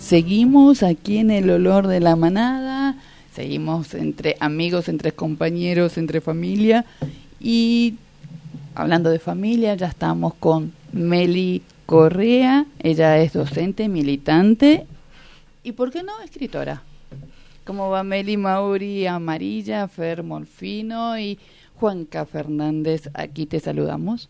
seguimos aquí en el olor de la manada, seguimos entre amigos, entre compañeros, entre familia. Y hablando de familia, ya estamos con Meli Correa. Ella es docente, militante y, ¿por qué no?, escritora. ¿Cómo va Meli? Mauri Amarilla, Fer Molfino y Juanca Fernández, aquí te saludamos.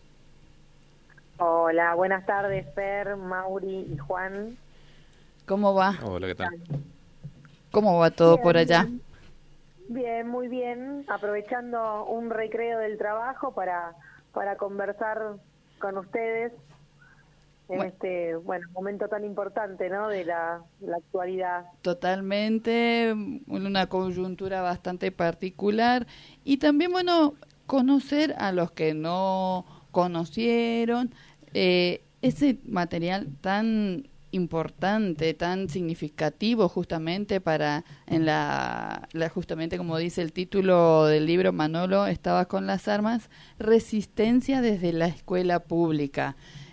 Hola, buenas tardes, Fer, Mauri y Juan. ¿Cómo va? Hola, ¿qué tal? ¿Cómo va todo Bien, por allá? bien. Bien, muy bien. Aprovechando un recreo del trabajo para conversar con ustedes en este momento tan importante, ¿no?, de la actualidad. Totalmente, una coyuntura bastante particular y también, conocer a los que no conocieron ese material tan importante, tan significativo justamente para justamente como dice el título del libro, Manolo estaba con las armas, resistencia desde la escuela pública.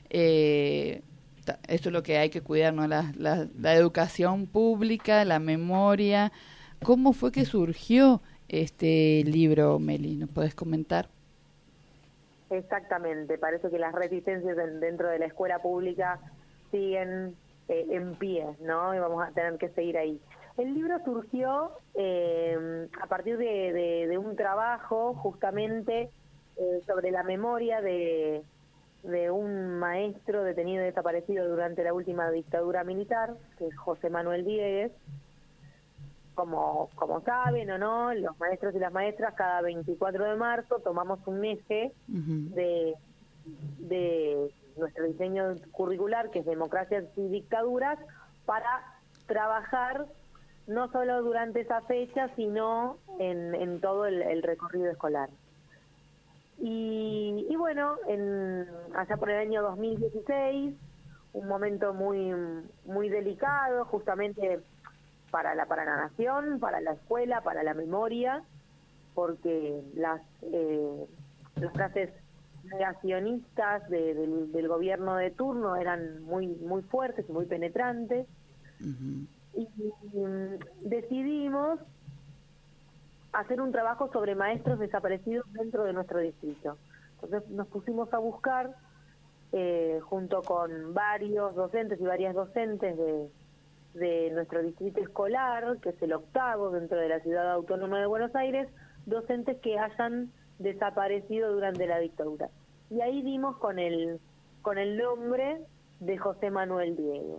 Esto es lo que hay que cuidar, ¿no? La educación pública, la memoria. ¿Cómo fue que surgió este libro, Meli? ¿Nos puedes comentar? Exactamente, parece que las resistencias dentro de la escuela pública siguen en pie, ¿no? Y vamos a tener que seguir ahí. El libro surgió a partir de un trabajo justamente sobre la memoria de un maestro detenido y desaparecido durante la última dictadura militar, que es José Manuel Diegues. Como saben o no, los maestros y las maestras cada 24 de marzo tomamos un eje de nuestro diseño curricular, que es democracias y dictaduras, para trabajar no solo durante esa fecha, sino en todo el recorrido escolar. Y bueno, allá por el año 2016, un momento muy delicado, justamente para la nación, para la escuela, para la memoria, porque las frases negacionistas del gobierno de turno eran muy fuertes y muy penetrantes. Y decidimos hacer un trabajo sobre maestros desaparecidos dentro de nuestro distrito. Entonces nos pusimos a buscar, junto con varios docentes y varias docentes de nuestro distrito escolar, que es el 8º dentro de la Ciudad Autónoma de Buenos Aires, docentes que hayan desaparecido durante la dictadura. Y ahí dimos con el nombre de José Manuel Diegues.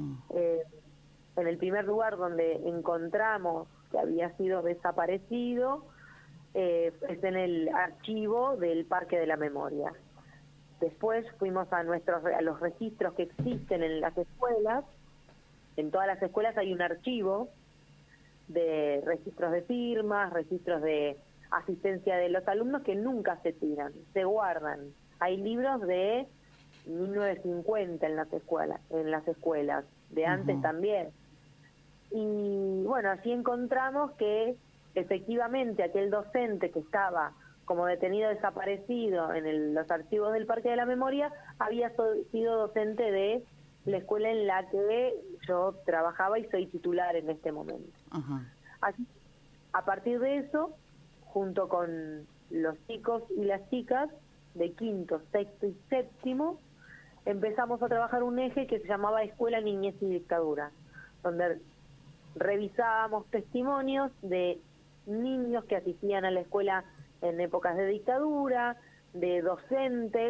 En el primer lugar donde encontramos que había sido desaparecido es en el archivo del Parque de la Memoria. Después fuimos a los registros que existen en las escuelas. En todas las escuelas hay un archivo de registros de firmas, registros de asistencia de los alumnos que nunca se tiran, se guardan. Hay libros de 1950 en las escuelas, de antes también. Y bueno, así encontramos que efectivamente aquel docente que estaba como detenido desaparecido en los archivos del Parque de la Memoria había sido docente de la escuela en la que yo trabajaba y soy titular en este momento. Así, a partir de eso, junto con los chicos y las chicas de 5º, 6º y 7º, empezamos a trabajar un eje que se llamaba Escuela, Niñez y Dictadura, donde revisábamos testimonios de niños que asistían a la escuela en épocas de dictadura, de docentes,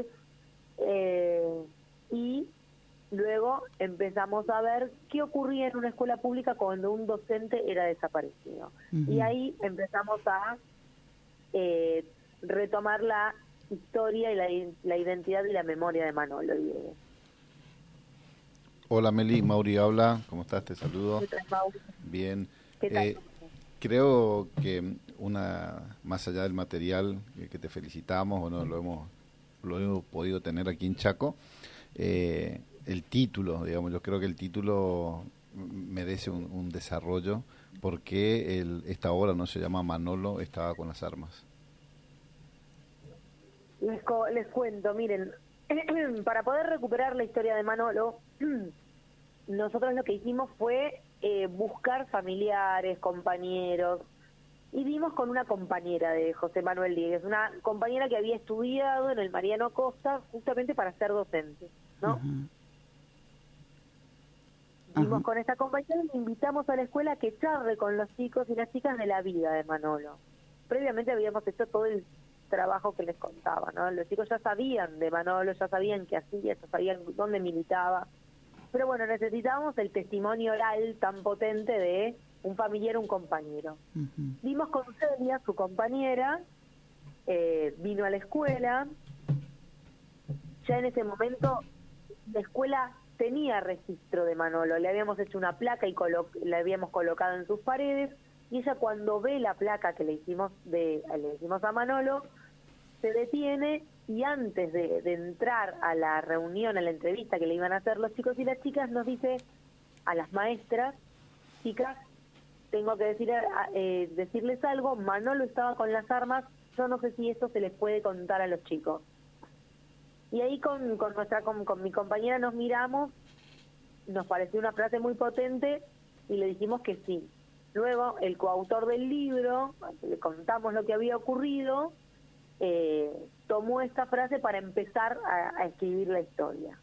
y luego empezamos a ver qué ocurría en una escuela pública cuando un docente era desaparecido. Y ahí empezamos a retomar la historia y la identidad y la memoria de Manolo Diegues. Hola Meli, Mauri habla, ¿cómo estás? Te saludo. ¿Qué tal, Mauri? Bien. ¿Qué tal? Creo que más allá del material que te felicitamos, o no lo hemos podido tener aquí en Chaco, el título, digamos, yo creo que el título merece un desarrollo. ¿Por qué esta obra no se llama Manolo estaba con las armas? Les cuento, miren, para poder recuperar la historia de Manolo, nosotros lo que hicimos fue buscar familiares, compañeros, y dimos con una compañera de José Manuel Diegues, una compañera que había estudiado en el Mariano Costa justamente para ser docente, ¿no? Ajá. Dimos Ajá. con esta compañera y le invitamos a la escuela a que charle con los chicos y las chicas de la vida de Manolo. Previamente habíamos hecho todo el trabajo que les contaba, ¿no? Los chicos ya sabían de Manolo, ya sabían qué hacía, ya sabían dónde militaba. Pero bueno, necesitábamos el testimonio oral tan potente de un familiar, un compañero. Ujú. Dimos con Celia, su compañera, vino a la escuela. Ya en ese momento la escuela tenía registro de Manolo, le habíamos hecho una placa y la habíamos colocado en sus paredes, y ella cuando ve la placa que le hicimos a Manolo, se detiene y antes de entrar a la reunión, a la entrevista que le iban a hacer los chicos y las chicas, nos dice a las maestras: chicas, tengo que decirles algo, Manolo estaba con las armas, yo no sé si esto se les puede contar a los chicos. Y ahí con mi compañera nos miramos, nos pareció una frase muy potente y le dijimos que sí. Luego el coautor del libro, le contamos lo que había ocurrido, tomó esta frase para empezar a escribir la historia.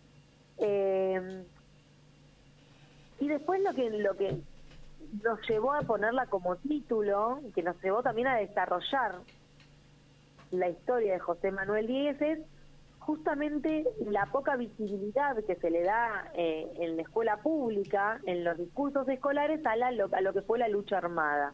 Y después lo que nos llevó a ponerla como título, que nos llevó también a desarrollar la historia de José Manuel Diegues, es justamente la poca visibilidad que se le da en la escuela pública, en los discursos escolares, a lo que fue la lucha armada.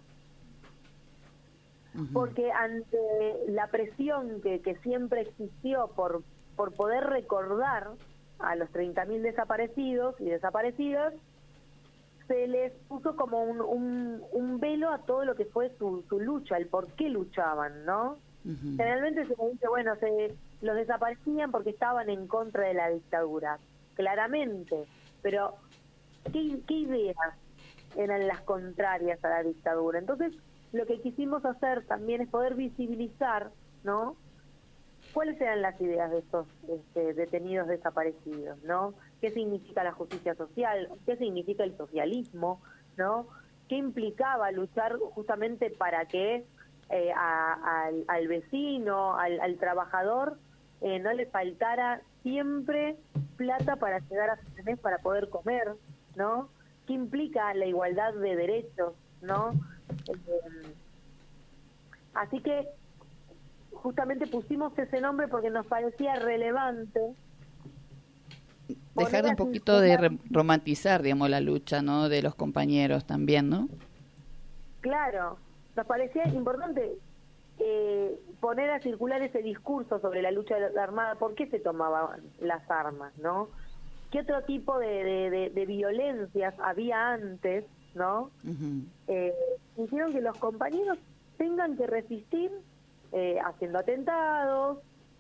Ujú. Porque ante la presión que siempre existió por poder recordar a los 30.000 desaparecidos y desaparecidas, se les puso como un velo a todo lo que fue su lucha, el por qué luchaban, ¿no? Ujú. Generalmente se dice, bueno, los desaparecían porque estaban en contra de la dictadura, claramente, pero ¿qué ideas eran las contrarias a la dictadura? Entonces, lo que quisimos hacer también es poder visibilizar, ¿no?, cuáles eran las ideas de estos detenidos desaparecidos, ¿no? ¿Qué significa la justicia social? ¿Qué significa el socialismo? ¿No? ¿Qué implicaba luchar justamente para que al vecino, al trabajador, no le faltara siempre plata para llegar a fin de mes para poder comer, ¿no? ¿Qué implica la igualdad de derechos, ¿no? Así que justamente pusimos ese nombre porque nos parecía relevante Dejar de un poquito de romantizar, digamos, la lucha, ¿no?, de los compañeros también, ¿no? Claro, nos parecía importante poner a circular ese discurso sobre la lucha de la Armada. ¿Por qué se tomaban las armas, no? ¿Qué otro tipo de violencias había antes, no? Uh-huh. Hicieron que los compañeros tengan que resistir haciendo atentados,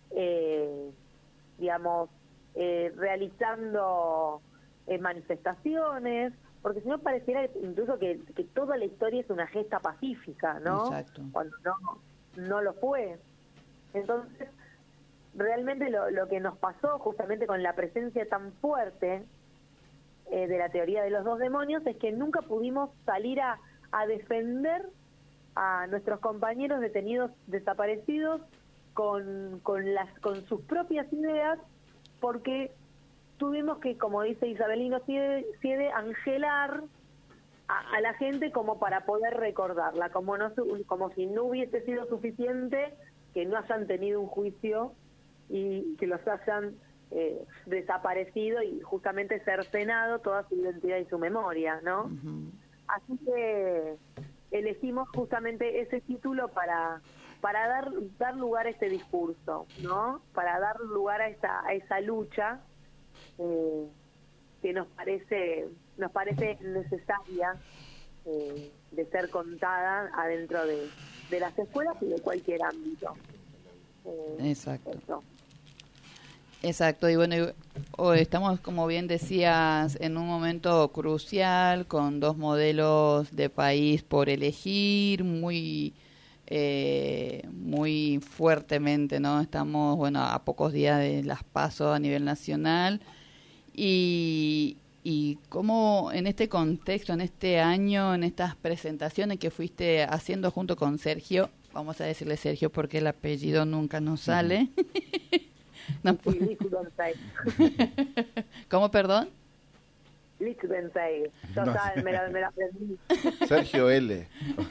digamos, realizando manifestaciones, porque si no pareciera incluso que toda la historia es una gesta pacífica, ¿no? Exacto. Cuando no lo fue. Entonces, realmente lo que nos pasó justamente con la presencia tan fuerte de la teoría de los dos demonios es que nunca pudimos salir a defender a nuestros compañeros detenidos desaparecidos con sus propias ideas, porque tuvimos que, como dice Isabelino Siede, angelar a la gente como para poder recordarla, como si no hubiese sido suficiente que no hayan tenido un juicio y que los hayan desaparecido y justamente cercenado toda su identidad y su memoria, ¿no? Uh-huh. Así que elegimos justamente ese título para dar lugar a este discurso, ¿no? Para dar lugar a esa lucha que nos parece necesaria de ser contada adentro de las escuelas y de cualquier ámbito. Exacto. Eso. Exacto, y bueno, hoy estamos, como bien decías, en un momento crucial, con dos modelos de país por elegir, muy fuertemente, ¿no? Estamos, bueno, a pocos días de las PASO a nivel nacional, y y cómo en este contexto, en este año, en estas presentaciones que fuiste haciendo junto con Sergio, vamos a decirle Sergio porque el apellido nunca nos sale. No ¿Cómo, perdón? Lichtenstein. Yo me la aprendí. Sergio L.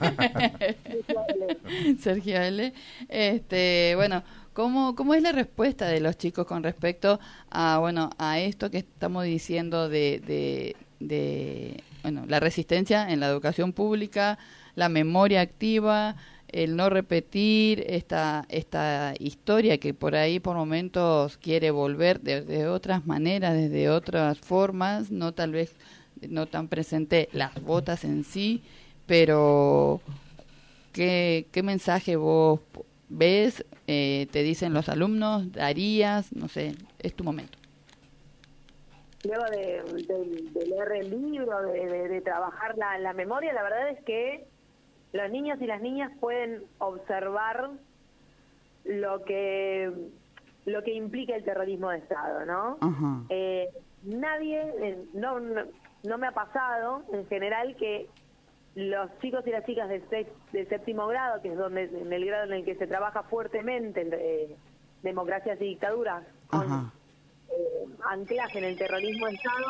Sergio L. Bueno, ¿cómo es la respuesta de los chicos con respecto a esto que estamos diciendo de la resistencia en la educación pública, la memoria activa, el no repetir esta historia que por ahí por momentos quiere volver de otras maneras, desde otras formas, no tal vez no tan presente las botas en sí, pero ¿qué mensaje vos ves, te dicen los alumnos, darías? No sé, es tu momento. Luego de leer el libro, de trabajar la memoria, la verdad es que los niños y las niñas pueden observar lo que implica el terrorismo de Estado, ¿no? Nadie, no me ha pasado en general que los chicos y las chicas de séptimo grado, que es en el grado en el que se trabaja fuertemente en democracias y dictaduras, con anclaje en el terrorismo de Estado,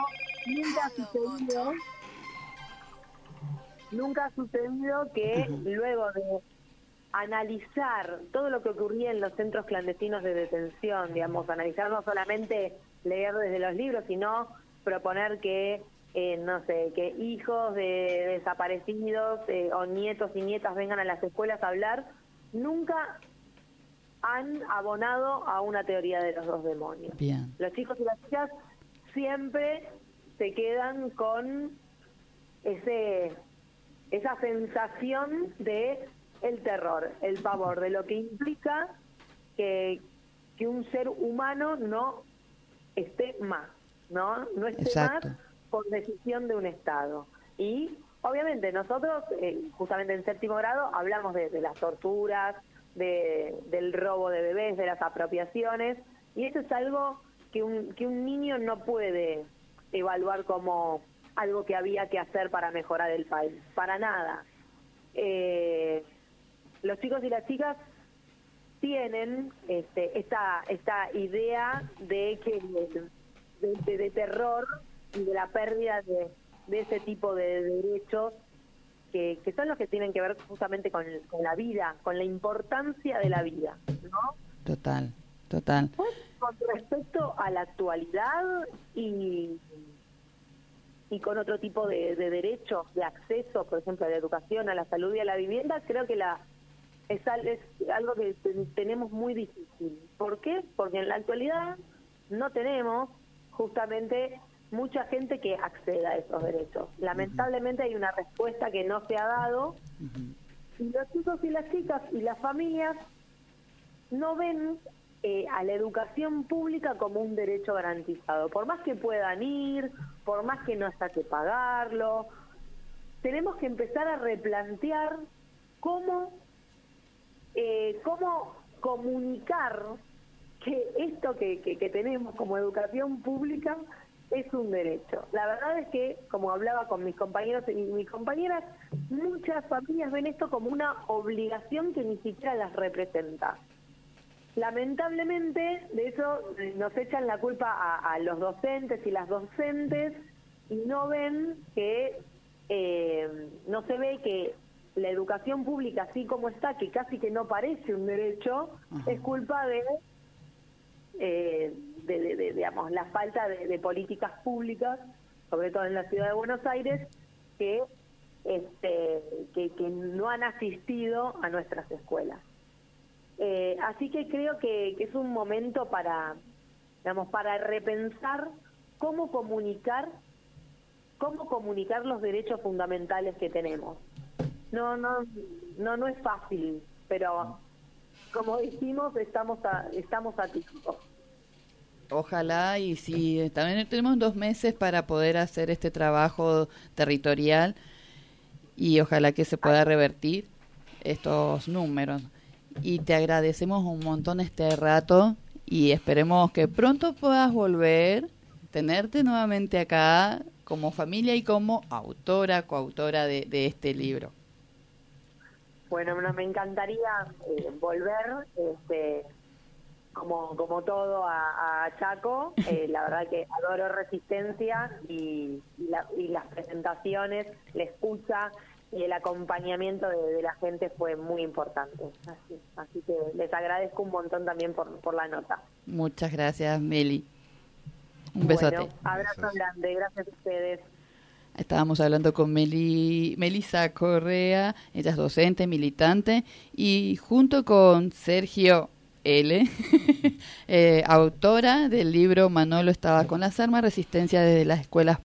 nunca ha sucedido que luego de analizar todo lo que ocurría en los centros clandestinos de detención, digamos, analizar no solamente leer desde los libros, sino proponer que, que hijos de desaparecidos o nietos y nietas vengan a las escuelas a hablar, nunca han abonado a una teoría de los dos demonios. Bien. Los chicos y las chicas siempre se quedan con esa sensación de el terror, el pavor, de lo que implica que un ser humano no esté más, no esté Exacto. más por decisión de un Estado. Y obviamente nosotros, justamente en séptimo grado, hablamos de las torturas, del robo de bebés, de las apropiaciones, y eso es algo que un niño no puede evaluar como algo que había que hacer para mejorar el país, para nada. Los chicos y las chicas tienen esta idea de terror y de la pérdida de ese tipo de derechos que son los que tienen que ver justamente con la vida, con la importancia de la vida, ¿no? Total. Pues, con respecto a la actualidad y con otro tipo de derechos, de acceso, por ejemplo, a la educación, a la salud y a la vivienda, creo que es algo que tenemos muy difícil. ¿Por qué? Porque en la actualidad no tenemos justamente mucha gente que acceda a esos derechos. Lamentablemente hay una respuesta que no se ha dado, y los chicos y las chicas y las familias no ven a la educación pública como un derecho garantizado. Por más que puedan ir, por más que no haya que pagarlo, tenemos que empezar a replantear cómo comunicar que esto que tenemos como educación pública es un derecho. La verdad es que, como hablaba con mis compañeros y mis compañeras, muchas familias ven esto como una obligación que ni siquiera las representa. Lamentablemente, de eso nos echan la culpa a los docentes y las docentes, y no ven que no se ve que la educación pública, así como está, que casi que no parece un derecho, es culpa de digamos, la falta de políticas públicas, sobre todo en la ciudad de Buenos Aires, que no han asistido a nuestras escuelas. Así que creo que es un momento para repensar cómo comunicar los derechos fundamentales que tenemos. No es fácil, pero como dijimos, estamos a tiempo. Ojalá, y sí, también tenemos 2 meses para poder hacer este trabajo territorial, y ojalá que se pueda revertir estos números. Y te agradecemos un montón este rato, y esperemos que pronto puedas volver, tenerte nuevamente acá como familia y como autora, coautora de este libro. Bueno, me encantaría volver, como todo a Chaco. La verdad que adoro Resistencia y las presentaciones, la escucha y el acompañamiento de la gente fue muy importante. Así que les agradezco un montón también por la nota. Muchas gracias, Meli. Un besote. Bueno, abrazo grande, gracias a ustedes. Estábamos hablando con Melissa Correa, ella es docente, militante, y junto con Sergio L., autora del libro Manolo estaba con las armas, Resistencia desde las escuelas